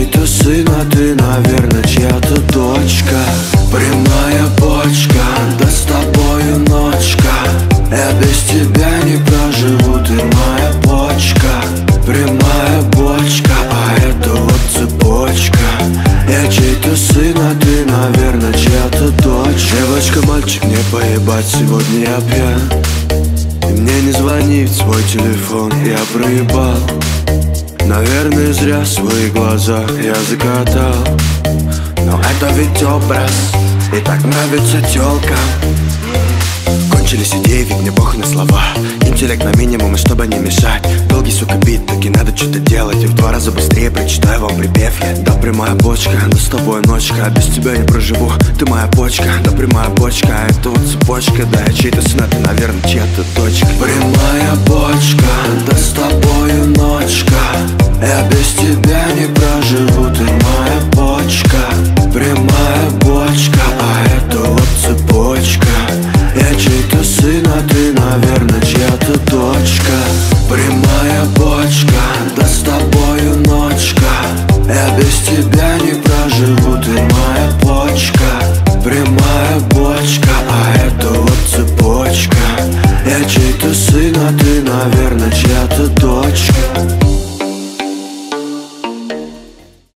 чей-то сын, а ты, наверное, чья-то дочка. Прямая почка, да с тобою ночка. Я без тебя не проживу, ты моя почка. Прямая бочка, а это вот цепочка. Я чей-то сын, а ты, наверное, чья-то дочь. Девочка, мальчик, не поебать, сегодня я пьян. И мне не звони в свой телефон, я проебал. Наверное, зря свои глаза я закатал. Но это ведь образ, и так нравится тёлкам. Кончились идеи, ведь мне похуй на слова. Интеллект на минимум, и чтобы не мешать. Долгий, сука, бит, таки надо что-то делать. И в 2 раза быстрее прочитаю вам припев я. Да, прямая бочка, да с тобой ночка. Без тебя не проживу, ты моя почка. Да, прямая бочка, это вот цепочка. Да, я чей-то сын, а ты, наверное, чья-то дочка. Прямая бочка, да с тобою ночка. Я без тебя не проживу, ты моя почка. Прямая бочка, а это вот цепочка. Я чей-то сын, а ты, наверное, чья-то дочка. Прямая бочка, да с тобою ночка. Я без тебя не проживу.